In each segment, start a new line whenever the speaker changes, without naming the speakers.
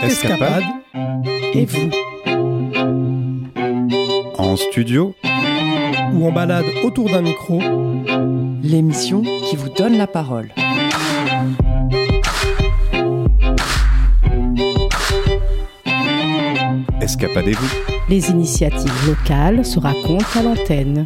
Escapade et vous.
En studio
ou en balade autour d'un micro,
l'émission qui vous donne la parole.
Escapadez-vous.
Les initiatives locales se racontent à l'antenne.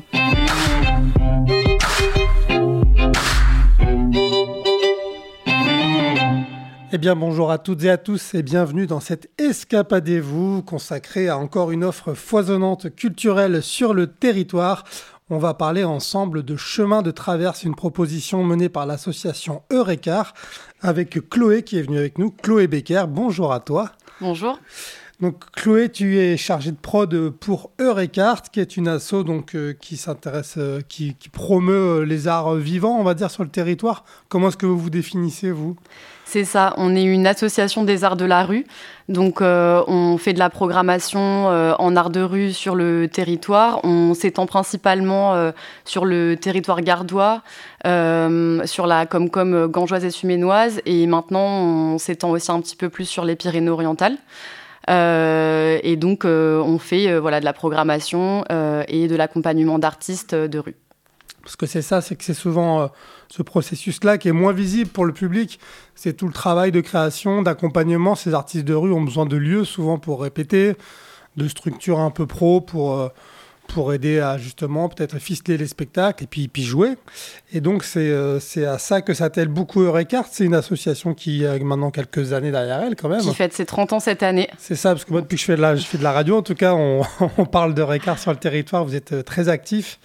Eh bien bonjour à toutes et à tous et bienvenue dans cette Escapadez-vous consacrée à encore une offre foisonnante culturelle sur le territoire. On va parler ensemble de Chemin de Traverse, une proposition menée par l'association Eurécar avec Chloé qui est venue avec nous. Chloé Becker, bonjour à toi.
Bonjour.
Donc Chloé, tu es chargée de prod pour Eurécar, qui est une asso qui s'intéresse, qui promeut les arts vivants, on va dire, sur le territoire. Comment est-ce que vous vous définissez, vous ?
C'est ça, on est une association des arts de la rue. Donc on fait de la programmation en arts de rue sur le territoire. On s'étend principalement sur le territoire gardois, sur la Comcom gangeoise et suménoise. Et maintenant, on s'étend aussi un petit peu plus sur les Pyrénées-Orientales. Et donc, on fait de la programmation et de l'accompagnement d'artistes de rue.
Parce que c'est ça, c'est que c'est souvent ce processus-là qui est moins visible pour le public. C'est tout le travail de création, d'accompagnement. Ces artistes de rue ont besoin de lieux souvent pour répéter, de structures un peu pro pour aider à justement peut-être ficeler les spectacles et puis jouer. Et donc c'est à ça que s'attelle beaucoup Eurécar. C'est une association qui a maintenant quelques années derrière elle quand même.
Qui fête ses 30 ans cette année.
C'est ça, parce que moi depuis que je fais de la radio, en tout cas on parle d'Eurécar sur le territoire, vous êtes très actifs.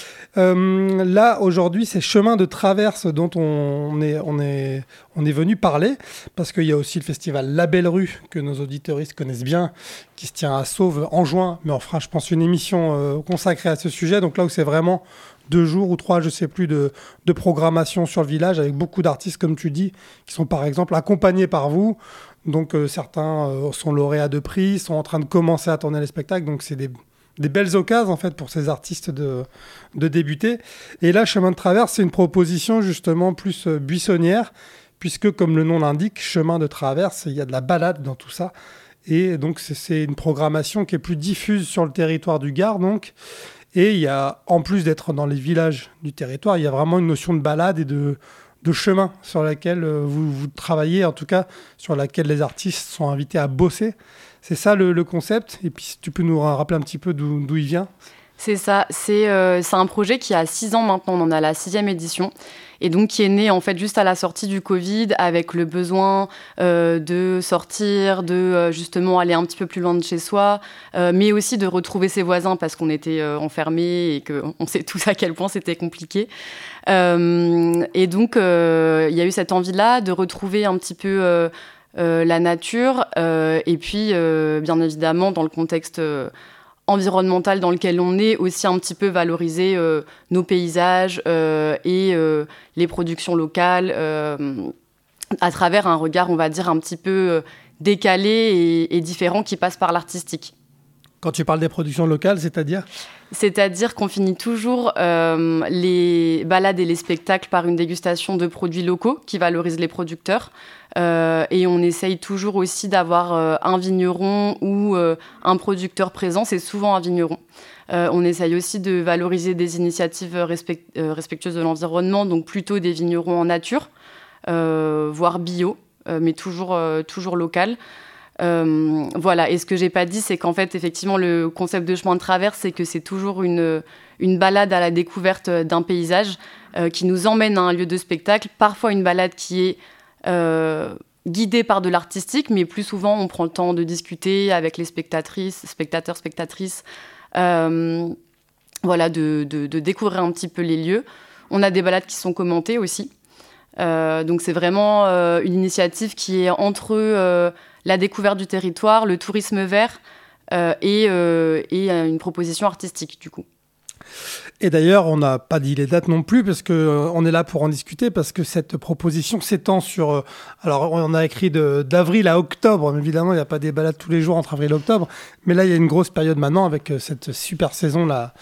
Là, aujourd'hui, c'est Chemin de Traverse dont on est venu parler, parce qu'il y a aussi le festival La Belle Rue, que nos auditeuristes connaissent bien, qui se tient à Sauve en juin, mais on fera, je pense, une émission consacrée à ce sujet. Donc là où c'est vraiment 2 jours ou 3, je sais plus, de programmation sur le village, avec beaucoup d'artistes, comme tu dis, qui sont par exemple accompagnés par vous. Donc certains sont lauréats de prix, sont en train de commencer à tourner les spectacles, donc c'est des belles occasions en fait pour ces artistes de débuter. Et là, Chemin de Traverse, c'est une proposition justement plus buissonnière, puisque comme le nom l'indique, Chemin de Traverse, il y a de la balade dans tout ça. Et donc c'est une programmation qui est plus diffuse sur le territoire du Gard, donc. Et il y a, en plus d'être dans les villages du territoire, il y a vraiment une notion de balade et de chemin sur laquelle vous travaillez, en tout cas sur laquelle les artistes sont invités à bosser. C'est ça le concept. Et puis, si tu peux nous rappeler un petit peu d'où il vient.
C'est ça. C'est un projet qui a 6 ans maintenant. On en a la 6e édition. Et donc, qui est né en fait juste à la sortie du Covid, avec le besoin de sortir, de justement aller un petit peu plus loin de chez soi, mais aussi de retrouver ses voisins parce qu'on était enfermés et qu'on sait tous à quel point c'était compliqué. Et donc, il y a eu cette envie-là de retrouver un petit peu la nature, et puis bien évidemment dans le contexte environnemental dans lequel on est, aussi un petit peu valoriser nos paysages et les productions locales à travers un regard, on va dire, un petit peu décalé et différent qui passe par l'artistique.
Quand tu parles des productions locales, c'est-à-dire ?
C'est-à-dire qu'on finit toujours les balades et les spectacles par une dégustation de produits locaux qui valorisent les producteurs. Et on essaye toujours aussi d'avoir un vigneron ou un producteur présent. C'est souvent un vigneron. On essaye aussi de valoriser des initiatives respectueuses de l'environnement, donc plutôt des vignerons en nature, voire bio, mais toujours local. Voilà. Et ce que j'ai pas dit, c'est qu'en fait, effectivement, le concept de chemin de traverse, c'est que c'est toujours une balade à la découverte d'un paysage qui nous emmène à un lieu de spectacle. Parfois, une balade qui est guidée par de l'artistique, mais plus souvent, on prend le temps de discuter avec les spectateurs, spectatrices, de découvrir un petit peu les lieux. On a des balades qui sont commentées aussi. Donc, c'est vraiment une initiative qui est entre la découverte du territoire, le tourisme vert et une proposition artistique, du coup.
Et d'ailleurs, on n'a pas dit les dates non plus, parce qu'on est là pour en discuter, parce que cette proposition s'étend sur... alors, on a écrit d'avril à octobre, mais évidemment, il n'y a pas des balades tous les jours entre avril et octobre, mais là, il y a une grosse période maintenant, avec cette super saison,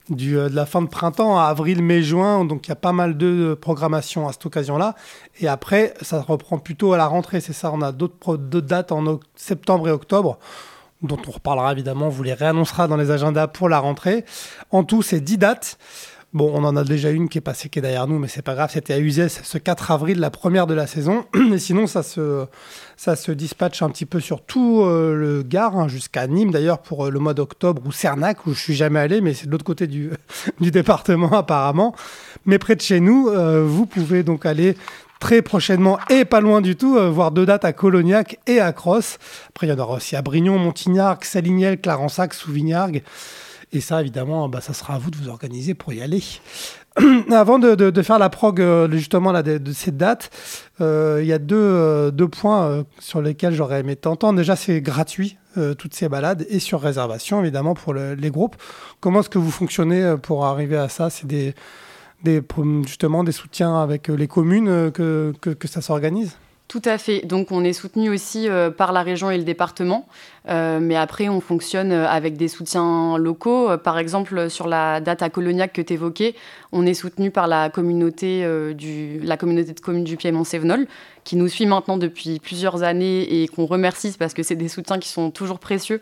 de la fin de printemps à avril, mai, juin. Donc il y a pas mal de programmation à cette occasion-là. Et après, ça reprend plutôt à la rentrée. C'est ça, on a d'autres dates en septembre et octobre, dont on reparlera évidemment. On vous les réannoncera dans les agendas pour la rentrée. En tout, c'est 10 dates. Bon, on en a déjà une qui est passée, qui est derrière nous, mais c'est pas grave. C'était à Uzès, ce 4 avril, la première de la saison. Et sinon, ça se dispatche un petit peu sur tout le Gard, jusqu'à Nîmes d'ailleurs pour le mois d'octobre, ou Cernac, où je suis jamais allé, mais c'est de l'autre côté du département apparemment. Mais près de chez nous, vous pouvez donc aller très prochainement, et pas loin du tout, voir 2 dates à Colognac et à Cross. Après, il y en aura aussi à Brignon, Montignargues, Salignelles, Clarensac, Souvignargues. Et ça, évidemment, ça sera à vous de vous organiser pour y aller. Avant de faire la prog, justement, de cette date, il y a deux points sur lesquels j'aurais aimé t'entendre. Déjà, c'est gratuit, toutes ces balades, et sur réservation, évidemment, pour les groupes. Comment est-ce que vous fonctionnez pour arriver à ça ? C'est justement des soutiens avec les communes que ça s'organise ?
Tout à fait. Donc, on est soutenu aussi par la région et le département. Mais après, on fonctionne avec des soutiens locaux. Par exemple, sur la date à Colognac que tu évoquais, on est soutenu par la communauté de communes du Piémont-Cévenol, qui nous suit maintenant depuis plusieurs années et qu'on remercie parce que c'est des soutiens qui sont toujours précieux.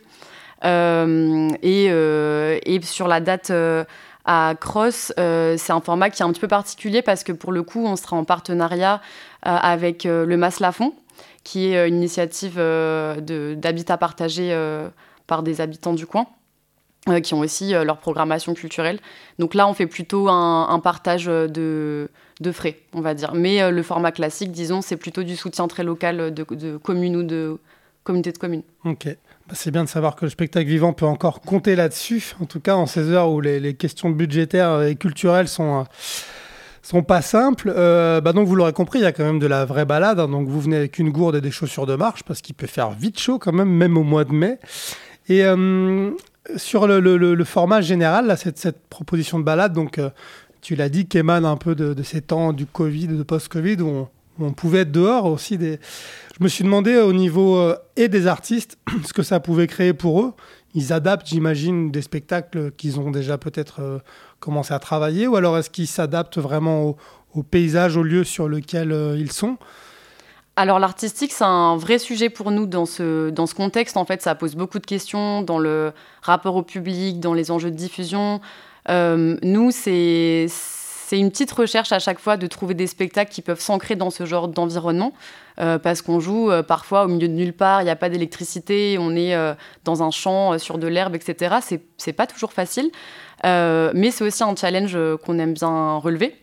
Et sur la date à Cross, c'est un format qui est un petit peu particulier parce que pour le coup, on sera en partenariat avec le Mas Lafond, qui est une initiative d'habitat partagé par des habitants du coin, qui ont aussi leur programmation culturelle. Donc là, on fait plutôt un partage de frais, on va dire. Mais le format classique, disons, c'est plutôt du soutien très local de communes ou de communautés de communes.
Ok. C'est bien de savoir que le spectacle vivant peut encore compter là-dessus, en tout cas en ces heures où les questions budgétaires et culturelles sont pas simples. Donc vous l'aurez compris, il y a quand même de la vraie balade. Donc vous venez avec une gourde et des chaussures de marche parce qu'il peut faire vite chaud quand même au mois de mai. Et sur le format général, là, cette proposition de balade, donc tu l'as dit, qui émane un peu de ces temps du Covid, de post-Covid, où on pouvait être dehors aussi. Je me suis demandé au niveau et des artistes ce que ça pouvait créer pour eux. Ils adaptent, j'imagine, des spectacles qu'ils ont déjà peut-être commencé à travailler, ou alors est-ce qu'ils s'adaptent vraiment au paysage, au lieu sur lequel ils sont ?
Alors l'artistique, c'est un vrai sujet pour nous dans ce contexte. En fait, ça pose beaucoup de questions dans le rapport au public, dans les enjeux de diffusion. Nous, c'est une petite recherche à chaque fois de trouver des spectacles qui peuvent s'ancrer dans ce genre d'environnement, parce qu'on joue parfois au milieu de nulle part, il n'y a pas d'électricité, on est dans un champ sur de l'herbe, etc. C'est pas toujours facile, mais c'est aussi un challenge qu'on aime bien relever.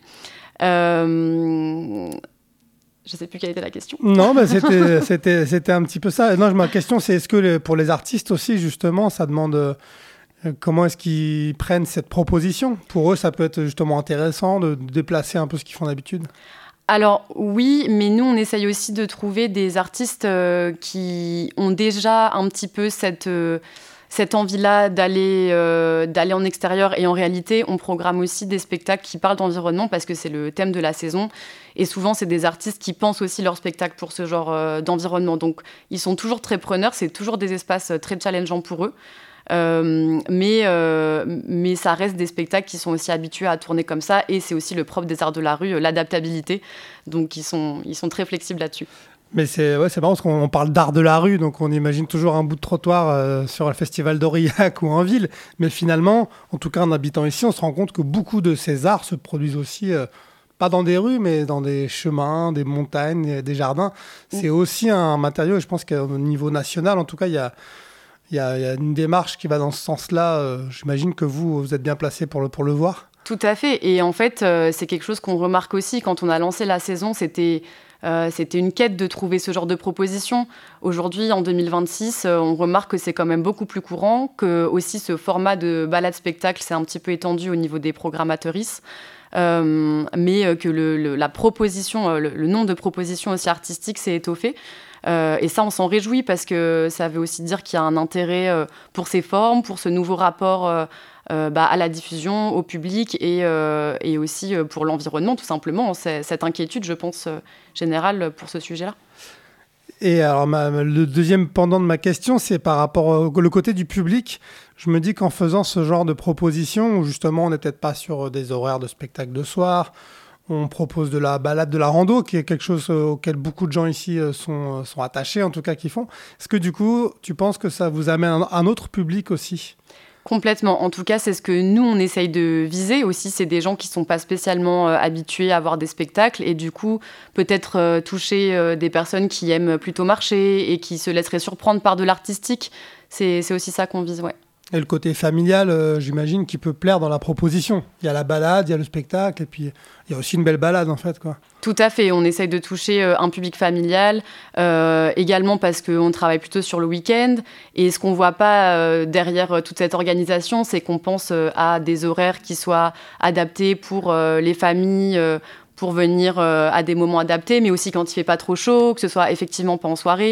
Je ne sais plus quelle était la question.
Non, c'était un petit peu ça. Non, ma question, c'est est-ce que pour les artistes aussi, justement, ça demande... Comment est-ce qu'ils prennent cette proposition ? Pour eux, ça peut être justement intéressant de déplacer un peu ce qu'ils font d'habitude.
Alors oui, mais nous, on essaye aussi de trouver des artistes qui ont déjà un petit peu cette envie-là d'aller en extérieur. Et en réalité, on programme aussi des spectacles qui parlent d'environnement parce que c'est le thème de la saison. Et souvent, c'est des artistes qui pensent aussi leur spectacle pour ce genre d'environnement. Donc, ils sont toujours très preneurs. C'est toujours des espaces très challengeants pour eux. Mais ça reste des spectacles qui sont aussi habitués à tourner comme ça, et c'est aussi le propre des arts de la rue, l'adaptabilité. Donc ils sont très flexibles là-dessus.
Mais c'est marrant parce qu'on parle d'art de la rue, donc on imagine toujours un bout de trottoir sur le festival d'Aurillac ou en ville. Mais finalement, en tout cas en habitant ici, on se rend compte que beaucoup de ces arts se produisent aussi, pas dans des rues, mais dans des chemins, des montagnes, des jardins. C'est aussi un matériau, et je pense qu'au niveau national, en tout cas, il y a une démarche qui va dans ce sens-là. J'imagine que vous êtes bien placé pour le voir.
Tout à fait. Et en fait, c'est quelque chose qu'on remarque aussi. Quand on a lancé la saison, c'était une quête de trouver ce genre de proposition. Aujourd'hui, en 2026, on remarque que c'est quand même beaucoup plus courant, que aussi ce format de balade-spectacle s'est un petit peu étendu au niveau des programmatrices. Mais que la proposition, le nombre de propositions aussi artistiques s'est étoffé. Et ça, on s'en réjouit parce que ça veut aussi dire qu'il y a un intérêt pour ces formes, pour ce nouveau rapport à la diffusion, au public et aussi pour l'environnement, tout simplement. C'est cette inquiétude, je pense, générale pour ce sujet-là.
Et alors, le deuxième pendant de ma question, c'est par rapport au côté du public. Je me dis qu'en faisant ce genre de proposition, où justement on n'est peut-être pas sur des horaires de spectacle de soir, on propose de la balade, de la rando, qui est quelque chose auquel beaucoup de gens ici sont attachés, en tout cas qui font. Est-ce que du coup, tu penses que ça vous amène un autre public aussi ?
Complètement. En tout cas, c'est ce que nous, on essaye de viser aussi. C'est des gens qui ne sont pas spécialement habitués à voir des spectacles et du coup, peut-être toucher des personnes qui aiment plutôt marcher et qui se laisseraient surprendre par de l'artistique. C'est aussi ça qu'on vise, ouais.
Et le côté familial, j'imagine, qui peut plaire dans la proposition. Il y a la balade, il y a le spectacle, et puis il y a aussi une belle balade, en fait, quoi.
Tout à fait. On essaye de toucher un public familial, également parce qu'on travaille plutôt sur le week-end. Et ce qu'on ne voit pas derrière toute cette organisation, c'est qu'on pense à des horaires qui soient adaptés pour les familles, pour venir à des moments adaptés, mais aussi quand il ne fait pas trop chaud, que ce soit effectivement pas en soirée.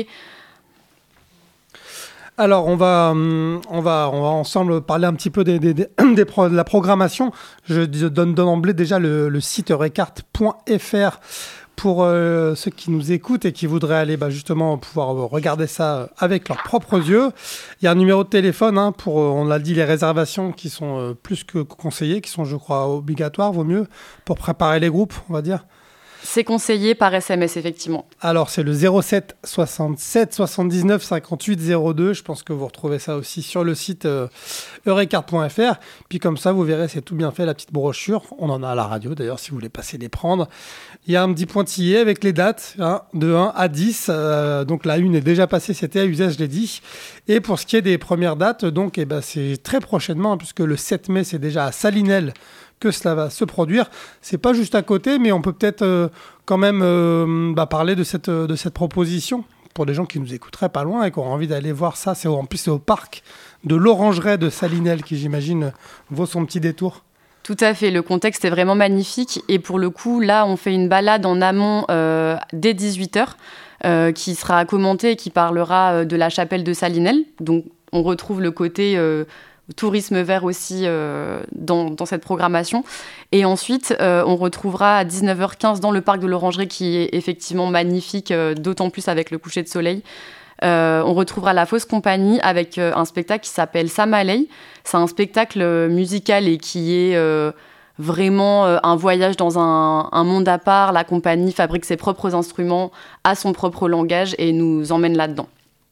Alors, on va ensemble parler un petit peu de la programmation. Je donne d'emblée déjà le site eurecart.fr pour ceux qui nous écoutent et qui voudraient aller justement pouvoir regarder ça avec leurs propres yeux. Il y a un numéro de téléphone pour, on l'a dit, les réservations qui sont plus que conseillées, qui sont, je crois, obligatoires, vaut mieux, pour préparer les groupes, on va dire.
C'est conseillé par SMS, effectivement.
Alors, c'est le 07 67 79 58 02. Je pense que vous retrouvez ça aussi sur le site eurecart.fr. Puis comme ça, vous verrez, c'est tout bien fait, la petite brochure. On en a à la radio, d'ailleurs, si vous voulez passer les prendre. Il y a un petit pointillé avec les dates, de 1 à 10. Donc, la une est déjà passée, c'était à Uzès, je l'ai dit. Et pour ce qui est des premières dates, donc, c'est très prochainement, puisque le 7 mai, c'est déjà à Salinelles que cela va se produire. C'est pas juste à côté, mais on peut peut-être quand même parler de cette proposition pour des gens qui nous écouteraient pas loin et qui auraient envie d'aller voir ça. En plus, c'est au parc de l'Orangerie de Salinelles qui, j'imagine, vaut son petit détour.
Tout à fait, le contexte est vraiment magnifique et pour le coup, là, on fait une balade en amont dès 18h qui sera commentée et qui parlera de la chapelle de Salinelles. Donc, on retrouve le côté tourisme vert aussi dans cette programmation. Et ensuite, on retrouvera à 19h15 dans le parc de l'Orangerie qui est effectivement magnifique, d'autant plus avec le coucher de soleil. On retrouvera la Fausse Compagnie avec un spectacle qui s'appelle Samaley. C'est un spectacle musical et qui est vraiment un voyage dans un monde à part. La compagnie fabrique ses propres instruments, a son propre langage et nous emmène là-dedans.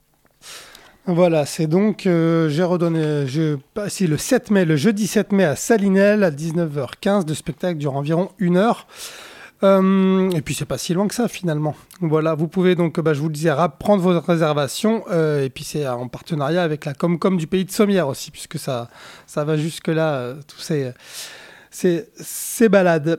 Voilà, c'est donc, j'ai redonné, le 7 mai, le jeudi 7 mai à Salinelles, à 19h15, de spectacle dure environ 1 heure. Et puis, c'est pas si loin que ça, finalement. Voilà, vous pouvez donc, je vous le disais, prendre vos réservations. Et puis, c'est en partenariat avec la Comcom du pays de Sommières aussi, puisque ça va jusque-là, tous ces balades.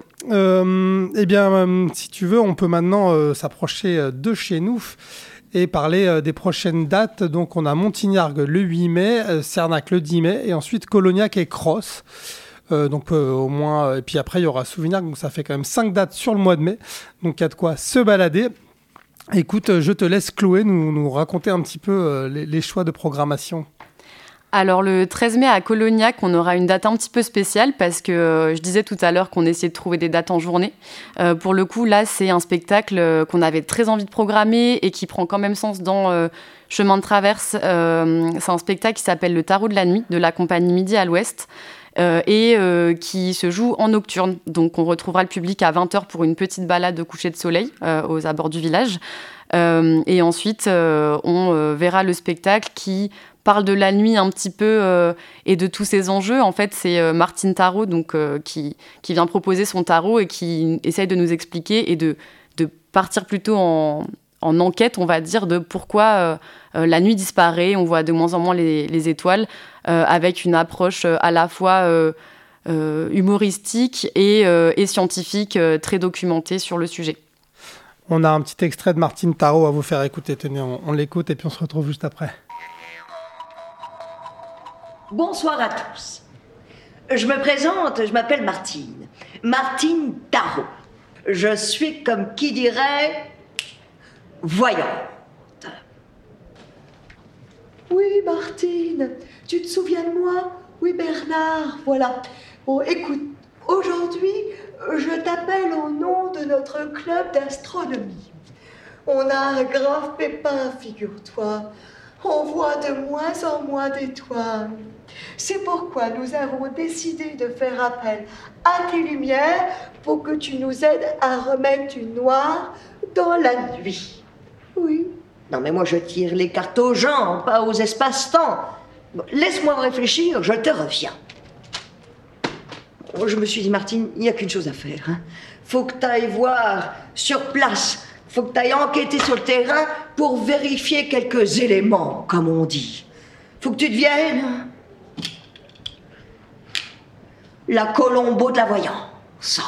Si tu veux, on peut maintenant s'approcher de chez nous et parler des prochaines dates. Donc, on a Montignargues le 8 mai, Cernac le 10 mai, et ensuite Colognac et Cross. Au moins, et puis après, il y aura Souvignac, donc ça fait quand même 5 dates sur le mois de mai. Donc, il y a de quoi se balader. Écoute, je te laisse, Chloé, nous raconter un petit peu les choix de programmation.
Alors, le 13 mai à Colognac, on aura une date un petit peu spéciale parce que je disais tout à l'heure qu'on essayait de trouver des dates en journée. Pour le coup, là, c'est un spectacle qu'on avait très envie de programmer et qui prend quand même sens dans Chemin de Traverse. C'est un spectacle qui s'appelle Le Tarot de la Nuit de la compagnie Midi à l'Ouest et qui se joue en nocturne. Donc, on retrouvera le public à 20h pour une petite balade de coucher de soleil aux abords du village. Et ensuite, on verra le spectacle qui parle de la nuit un petit peu et de tous ces enjeux. En fait, c'est Martine Tarot qui vient proposer son tarot et qui essaye de nous expliquer et de partir plutôt en enquête, on va dire, de pourquoi la nuit disparaît. On voit de moins en moins les étoiles avec une approche à la fois humoristique et scientifique très documentée sur le sujet.
On a un petit extrait de Martine Tarot à vous faire écouter. Tenez, on l'écoute et puis on se retrouve juste après.
Bonsoir à tous. Je me présente, je m'appelle Martine. Martine Tarot. Je suis, comme qui dirait, voyante. Oui, Martine, tu te souviens de moi? Oui, Bernard, voilà. Bon, écoute, aujourd'hui, je t'appelle au nom de notre club d'astronomie. On a un grave pépin, figure-toi. On voit de moins en moins d'étoiles. C'est pourquoi nous avons décidé de faire appel à tes lumières pour que tu nous aides à remettre du noir dans la nuit. Oui. Non, mais moi, je tire les cartes aux gens, pas aux espaces-temps. Bon, laisse-moi réfléchir, je te reviens. Je me suis dit, Martine, il n'y a qu'une chose à faire. Hein. Faut que tu ailles voir sur place. Faut que tu ailles enquêter sur le terrain pour vérifier quelques éléments, comme on dit. Faut que tu deviennes la Colombo de la voyance.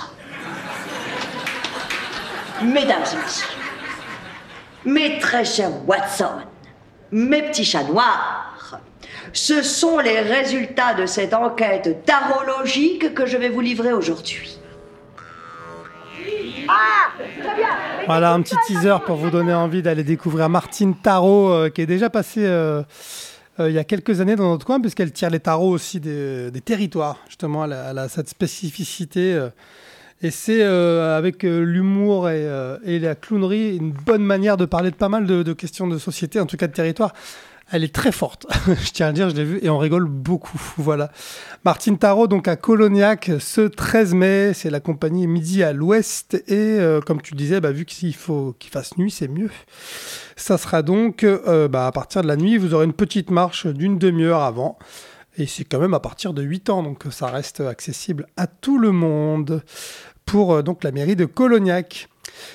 Mesdames et messieurs, mes très chers Watson, mes petits chats noirs, ce sont les résultats de cette enquête tarologique que je vais vous livrer aujourd'hui.
Voilà un petit teaser pour vous donner envie d'aller découvrir Martine Tarot, qui est déjà passée il y a quelques années dans notre coin, puisqu'elle tire les tarots aussi des territoires. Justement, elle a cette spécificité. Et c'est avec l'humour et la clownerie une bonne manière de parler de pas mal de questions de société, en tout cas de territoire. Elle est très forte, je tiens à le dire, je l'ai vue et on rigole beaucoup. Voilà. Martine Tarot, donc à Colognac, ce 13 mai, c'est la compagnie Midi à l'Ouest. Et comme tu disais, vu qu'il faut qu'il fasse nuit, c'est mieux. Ça sera donc à partir de la nuit, vous aurez une petite marche d'une demi-heure avant. Et c'est quand même à partir de 8 ans, donc ça reste accessible à tout le monde pour donc la mairie de Colognac.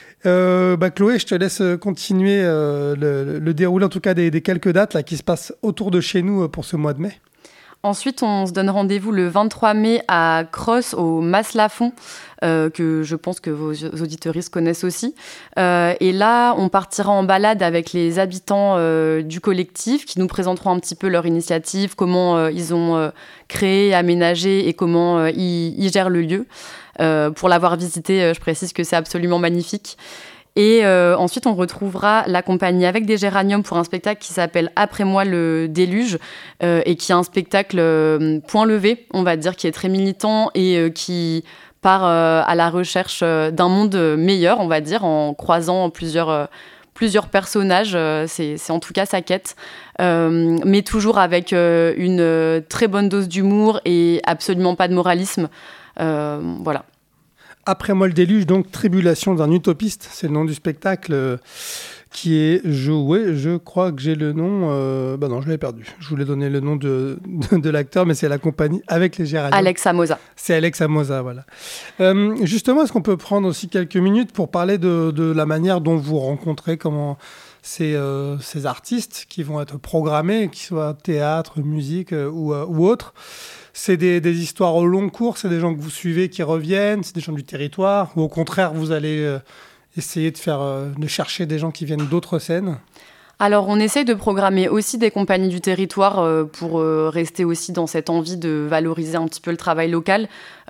Chloé, je te laisse continuer le déroulé en tout cas des quelques dates là, qui se passent autour de chez nous pour ce mois de mai.
Ensuite, on se donne rendez-vous le 23 mai à Cross, au Mas-Lafon, que je pense que vos auditeuristes connaissent aussi. Et là, on partira en balade avec les habitants du collectif qui nous présenteront un petit peu leur initiative, comment ils ont créé, aménagé et comment ils gèrent le lieu. Pour l'avoir visité, je précise que c'est absolument magnifique. Et ensuite, on retrouvera la compagnie Avec des géraniums pour un spectacle qui s'appelle Après moi le déluge et qui est un spectacle point levé, on va dire, qui est très militant et qui part à la recherche d'un monde meilleur, on va dire, en croisant plusieurs personnages. C'est en tout cas sa quête, mais toujours avec une très bonne dose d'humour et absolument pas de moralisme. Voilà.
Après moi le déluge, donc Tribulation d'un utopiste, c'est le nom du spectacle qui est joué. Je crois que j'ai le nom. Non, je l'ai perdu. Je voulais donner le nom de l'acteur, mais c'est la compagnie Avec les géraniums.
Alex Amosa.
C'est Alex Amosa, voilà. Justement, est-ce qu'on peut prendre aussi quelques minutes pour parler de la manière dont vous rencontrez ces artistes qui vont être programmés, qu'ils soient théâtre, musique ou autre. C'est des histoires au long cours, c'est des gens que vous suivez qui reviennent, c'est des gens du territoire, ou au contraire, vous allez essayer de chercher des gens qui viennent d'autres scènes?
Alors, on essaye de programmer aussi des compagnies du territoire pour rester aussi dans cette envie de valoriser un petit peu le travail local.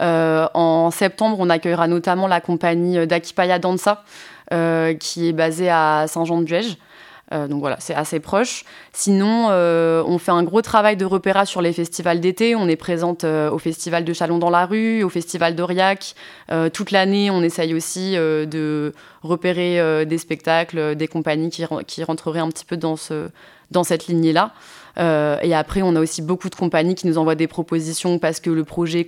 En septembre, on accueillera notamment la compagnie d'Akipaya Dansa, qui est basée à Saint-Jean-de-Buège. Donc voilà, c'est assez proche. Sinon, on fait un gros travail de repérage sur les festivals d'été. On est présente au festival de Chalon dans la rue, au festival d'Aurillac. Toute l'année, on essaye aussi de repérer des spectacles, des compagnies qui rentreraient un petit peu dans cette lignée-là. Et après, on a aussi beaucoup de compagnies qui nous envoient des propositions parce que le projet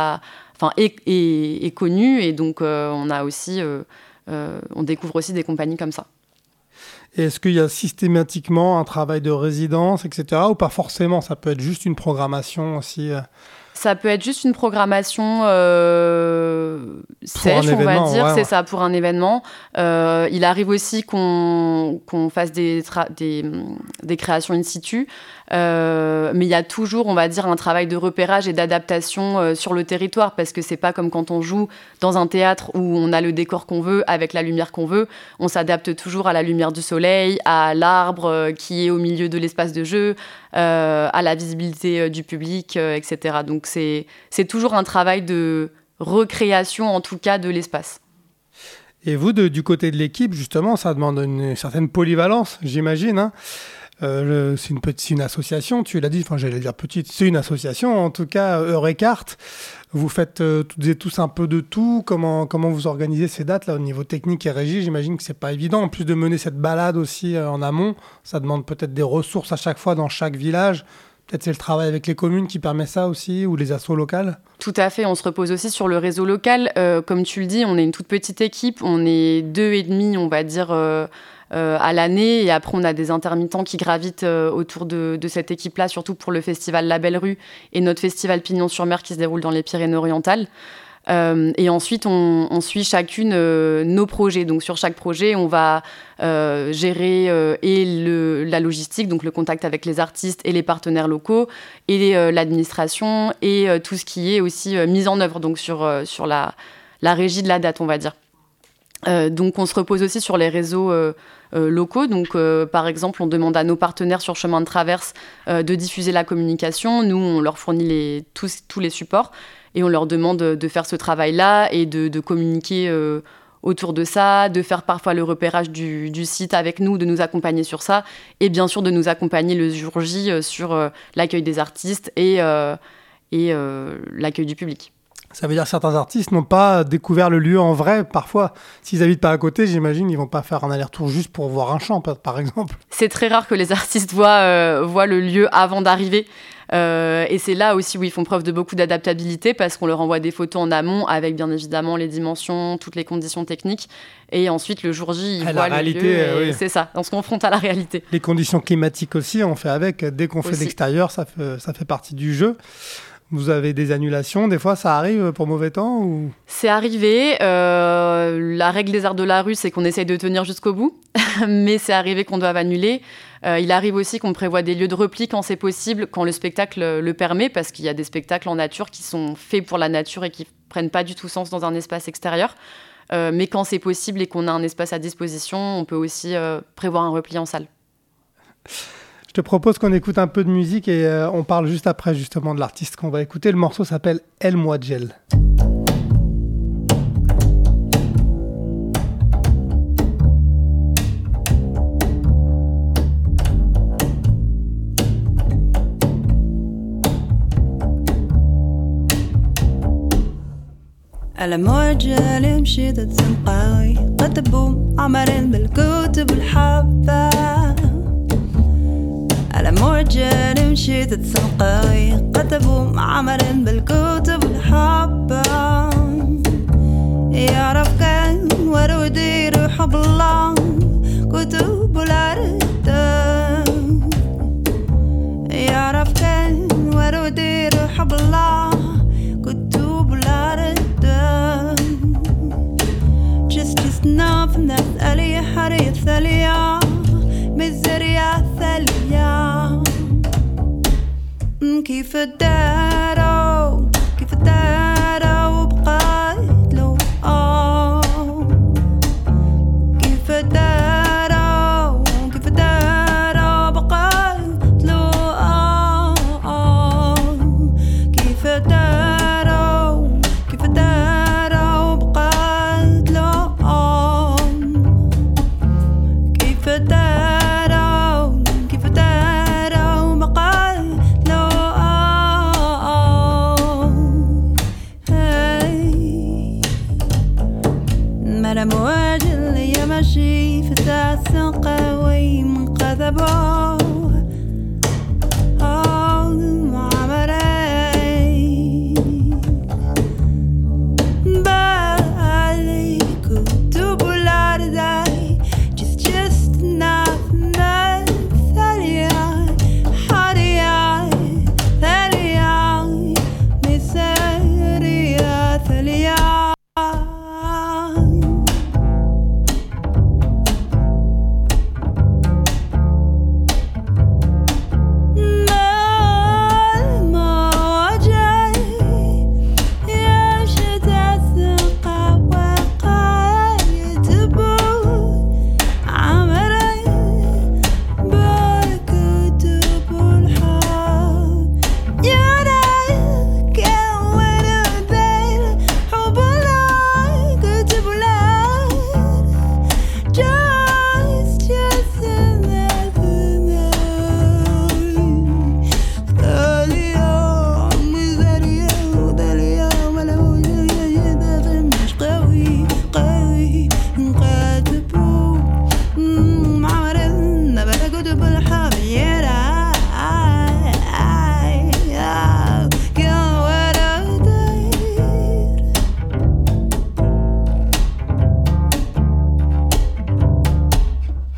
est connu. Et donc, on découvre aussi des compagnies comme ça.
Et est-ce qu'il y a systématiquement un travail de résidence, etc. ou pas forcément? Ça peut être juste une programmation aussi
Ça peut être juste une programmation sèche, on va dire.
Ouais,
c'est ça, pour un événement. Il arrive aussi qu'on fasse des créations in situ. Mais il y a toujours, on va dire, un travail de repérage et d'adaptation sur le territoire, parce que c'est pas comme quand on joue dans un théâtre où on a le décor qu'on veut, avec la lumière qu'on veut. On s'adapte toujours à la lumière du soleil, à l'arbre qui est au milieu de l'espace de jeu, à la visibilité du public, etc. Donc c'est toujours un travail de recréation, en tout cas, de l'espace. Et
vous, du côté de l'équipe, justement, ça demande une certaine polyvalence, j'imagine, hein. C'est une association, tu l'as dit, enfin j'allais dire petite, c'est une association, en tout cas, Eurecart. Vous faites toutes et tous un peu de tout. Comment vous organisez ces dates là au niveau technique et régie? J'imagine que c'est pas évident. En plus de mener cette balade aussi en amont, ça demande peut-être des ressources à chaque fois dans chaque village. Peut-être c'est le travail avec les communes qui permet ça aussi, ou les assos locales?
Tout à fait, on se repose aussi sur le réseau local. Comme tu le dis, on est une toute petite équipe, on est 2,5, on va dire, à l'année. Et après, on a des intermittents qui gravitent autour de cette équipe-là, surtout pour le festival La Belle Rue et notre festival Pignon-sur-Mer qui se déroule dans les Pyrénées-Orientales. Et ensuite, on suit chacune nos projets. Donc, sur chaque projet, on va gérer la logistique, donc le contact avec les artistes et les partenaires locaux, et l'administration, et tout ce qui est aussi mise en œuvre, donc sur la régie de la date, on va dire. Donc, on se repose aussi sur les réseaux locaux. Donc, par exemple, on demande à nos partenaires sur Chemin de Traverse de diffuser la communication. Nous, on leur fournit tous les supports. Et on leur demande de faire ce travail-là et de communiquer autour de ça, de faire parfois le repérage du site avec nous, de nous accompagner sur ça, et bien sûr de nous accompagner le jour J sur l'accueil des artistes et l'accueil du public.
Ça veut dire que certains artistes n'ont pas découvert le lieu en vrai. Parfois, s'ils n'habitent pas à côté, j'imagine, ils ne vont pas faire un aller-retour juste pour voir un chant, par exemple.
C'est très rare que les artistes voient le lieu avant d'arriver. Et c'est là aussi où ils font preuve de beaucoup d'adaptabilité parce qu'on leur envoie des photos en amont avec bien évidemment les dimensions, toutes les conditions techniques. Et ensuite, le jour J, ils voient le lieu.
Oui.
C'est ça, on se confronte à la réalité.
Les conditions climatiques aussi, on fait avec. Dès qu'on fait de l'extérieur, ça fait partie du jeu. Vous avez des annulations, des fois ça arrive pour mauvais temps ou...
C'est arrivé. La règle des arts de la rue, c'est qu'on essaye de tenir jusqu'au bout, mais c'est arrivé qu'on doive annuler. Il arrive aussi qu'on prévoit des lieux de repli quand c'est possible, quand le spectacle le permet, parce qu'il y a des spectacles en nature qui sont faits pour la nature et qui prennent pas du tout sens dans un espace extérieur. Mais quand c'est possible et qu'on a un espace à disposition, on peut aussi prévoir un repli en salle.
Je te propose qu'on écoute un peu de musique et on parle juste après justement de l'artiste qu'on va écouter. Le morceau s'appelle El Muadjel.
على معجل مشيت تنقاوي كتبوا عمرين بالكتب الحبة على معجل مشيت تنقاوي كتبوا عمرين بالكتب الحبة يعرف كان ورودي روح بالله كتب العردة يعرف كان ورودي روح بالله كتب العردة Just enough نسألي حرية ثلية مزرية ثلية كيف داروا بقاتلوا كيف داروا بقاتلوا كيف داروا مواجل يا ماشي في ساس قوي من قذبه معمري بالي كتب الأرضي just enough ثانية حرية ثانية مسيرية ثانية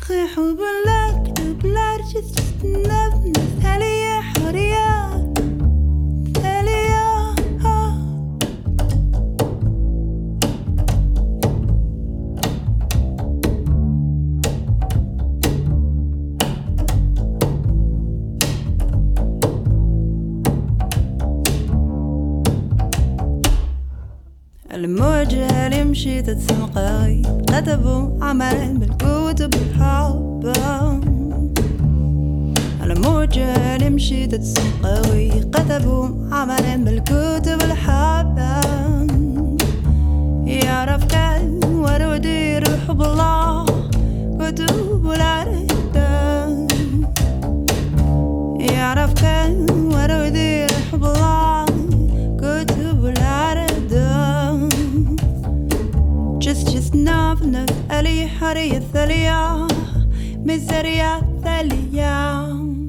خيحوا بالك بلاد جست نبنى ثالية حرية ثالية الموجة اللي مشيت تسمقاي كتبوا عملا بالقوة بالحب الموجة اللي مشيت تسمقاي كتبوا عملا بالقوة بالحب يعرف كان ورودي حب الله كتب العرب يعرف كان ورودي حب الله كتب العرب just ناف ألي حرية ثالية مزرية ثالية.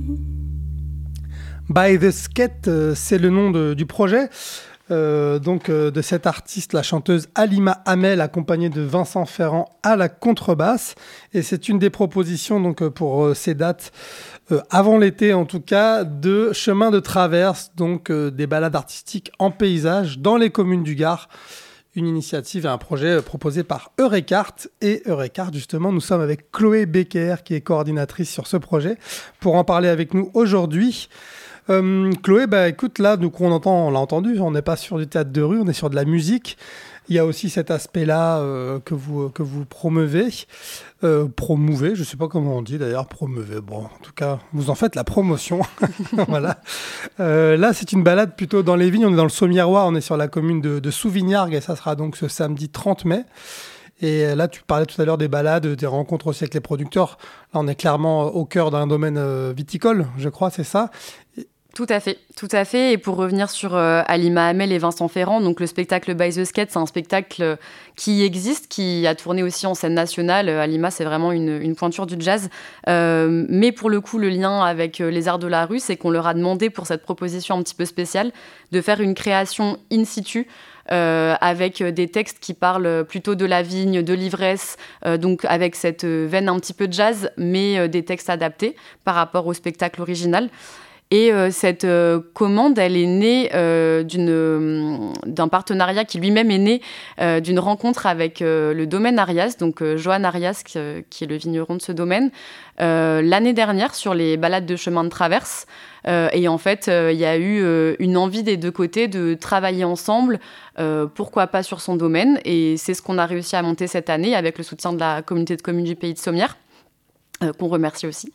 By the Skate, c'est le nom du projet. De cette artiste, la chanteuse Halima Hamel, accompagnée de Vincent Ferrand à la contrebasse. Et c'est une des propositions donc, pour ces dates, avant l'été en tout cas, de chemins de traverse, donc des balades artistiques en paysage dans les communes du Gard. Une initiative et un projet proposé par Eurecart. Et Eurecart, justement, nous sommes avec Chloé Becker, qui est coordinatrice sur ce projet, pour en parler avec nous aujourd'hui. Chloé, écoute, là, donc on l'a entendu, on n'est pas sur du théâtre de rue, on est sur de la musique. Il y a aussi cet aspect-là que vous promouvez, je ne sais pas comment on dit d'ailleurs, promeuvez. Bon, en tout cas, vous en faites la promotion. Voilà. Là, c'est une balade plutôt dans les vignes. On est dans le Sommièrois, on est sur la commune de Souvignargues et ça sera donc ce samedi 30 mai. Et là, tu parlais tout à l'heure des balades, des rencontres aussi avec les producteurs. Là, on est clairement au cœur d'un domaine viticole, je crois, c'est ça.
Tout à fait. Et pour revenir sur Halima Hamel et Vincent Ferrand, donc le spectacle By the Skate, c'est un spectacle qui existe, qui a tourné aussi en scène nationale. Halima, c'est vraiment une pointure du jazz. Mais pour le coup, le lien avec les arts de la rue, c'est qu'on leur a demandé pour cette proposition un petit peu spéciale de faire une création in situ. Avec des textes qui parlent plutôt de la vigne, de l'ivresse, donc avec cette veine un petit peu jazz, mais des textes adaptés par rapport au spectacle original. Et cette commande, elle est née d'un partenariat qui lui-même est né d'une rencontre avec le domaine Arias, donc Johan Arias, qui est le vigneron de ce domaine, l'année dernière sur les balades de chemin de traverse. Et en fait, il y a eu une envie des deux côtés de travailler ensemble, pourquoi pas sur son domaine. Et c'est ce qu'on a réussi à monter cette année avec le soutien de la communauté de communes du Pays de Sommières, qu'on remercie aussi.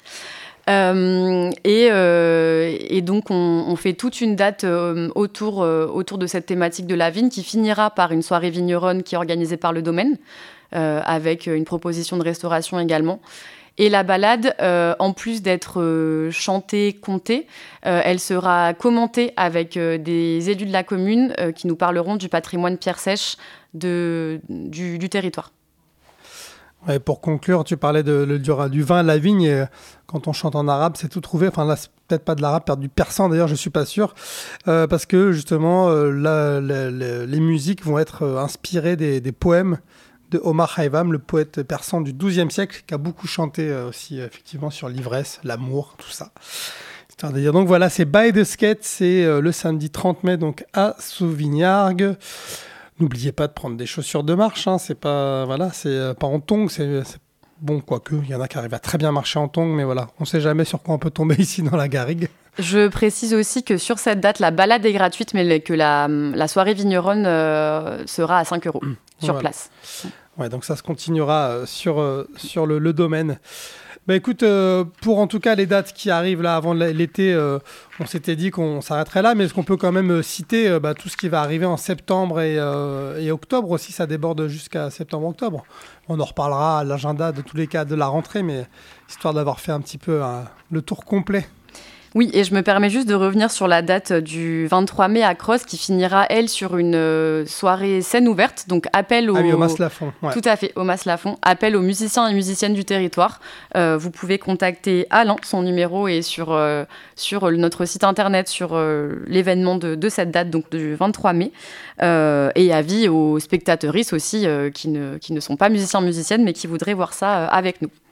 Et donc, on fait toute une date autour de cette thématique de la vigne qui finira par une soirée vigneronne qui est organisée par le domaine, avec une proposition de restauration également. Et la balade, en plus d'être chantée, contée, elle sera commentée avec des élus de la commune qui nous parleront du patrimoine pierre sèche du territoire.
Ouais, pour conclure, tu parlais du vin à la vigne. Et quand on chante en arabe, c'est tout trouvé. Enfin là, c'est peut-être pas de l'arabe, du persan d'ailleurs, je suis pas sûr. Parce que justement, les musiques vont être inspirées des poèmes de Omar Khayyam, le poète persan du XIIe siècle, qui a beaucoup chanté aussi effectivement sur l'ivresse, l'amour, tout ça. Donc voilà, c'est By the Skate, c'est le samedi 30 mai donc à Souvignargues. N'oubliez pas de prendre des chaussures de marche, hein, c'est pas en tongs, c'est bon, quoique, il y en a qui arrivent à très bien marcher en tongs, mais voilà, on sait jamais sur quoi on peut tomber ici dans la garrigue.
Je précise aussi que sur cette date, la balade est gratuite, mais que la soirée vigneronne sera à 5 € sur place.
Ouais, donc ça se continuera sur le domaine. Écoute, pour en tout cas les dates qui arrivent là avant l'été, on s'était dit qu'on s'arrêterait là, mais est-ce qu'on peut quand même citer tout ce qui va arriver en septembre et octobre aussi, ça déborde jusqu'à septembre-octobre. On en reparlera à l'agenda de tous les cas de la rentrée, mais histoire d'avoir fait un petit peu le tour complet.
Oui, et je me permets juste de revenir sur la date du 23 mai à Cross, qui finira, elle, sur une soirée scène ouverte. Donc, appel
au Mas-Lafon. Ouais.
Tout à fait, au Mas-Lafon. Appel aux musiciens et musiciennes du territoire. Vous pouvez contacter Alain, son numéro est sur notre site internet, sur l'événement de cette date, donc du 23 mai. Et avis aux spectateuristes aussi, qui ne sont pas musiciens-musiciennes, mais qui voudraient voir ça avec nous.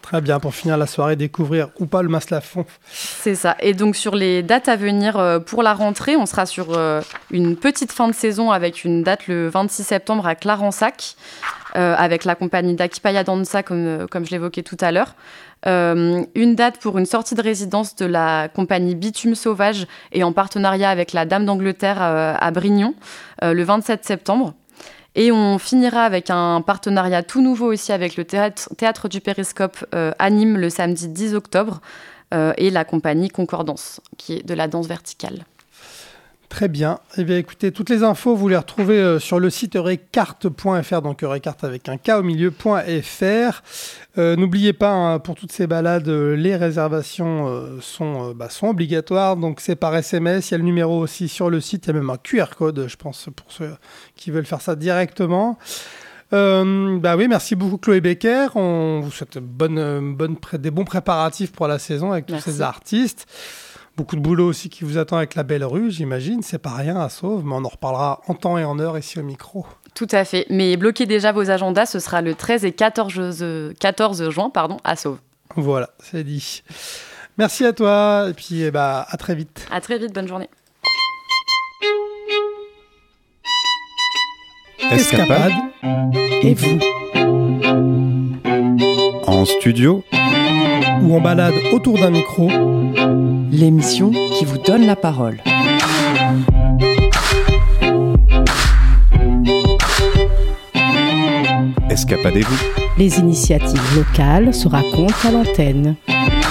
Très bien, pour finir la soirée, découvrir ou pas le Maslafon.
C'est ça. Et donc sur les dates à venir pour la rentrée, on sera sur une petite fin de saison avec une date le 26 septembre à Clarensac, avec la compagnie d'Akipaya Dansa, comme je l'évoquais tout à l'heure. Une date pour une sortie de résidence de la compagnie Bitume Sauvage et en partenariat avec la Dame d'Angleterre à Brignon, le 27 septembre. Et on finira avec un partenariat tout nouveau aussi avec le Théâtre du Périscope à Nîmes le samedi 10 octobre et la compagnie Concordance, qui est de la danse verticale.
Très bien. Eh bien, écoutez, toutes les infos, vous les retrouvez sur le site eurecarte.fr, donc eurecarte avec un K au milieu.fr. N'oubliez pas, hein, pour toutes ces balades, les réservations sont obligatoires, donc c'est par SMS. Il y a le numéro aussi sur le site, il y a même un QR code, je pense, pour ceux qui veulent faire ça directement. Oui, merci beaucoup Chloé Becker. On vous souhaite des bons préparatifs pour la saison avec tous ces artistes. Beaucoup de boulot aussi qui vous attend avec la Belle Rue, j'imagine. C'est pas rien à Sauve, mais on en reparlera en temps et en heure ici au micro.
Tout à fait. Mais bloquez déjà vos agendas, ce sera le 13 et 14 juin à Sauve.
Voilà, c'est dit. Merci à toi et puis à très vite.
À très vite, bonne journée.
Escapade
Et vous?
en studio
Ou en balade autour d'un micro.
L'émission qui vous donne la parole.
Escapadez-vous.
Les initiatives locales se racontent à l'antenne.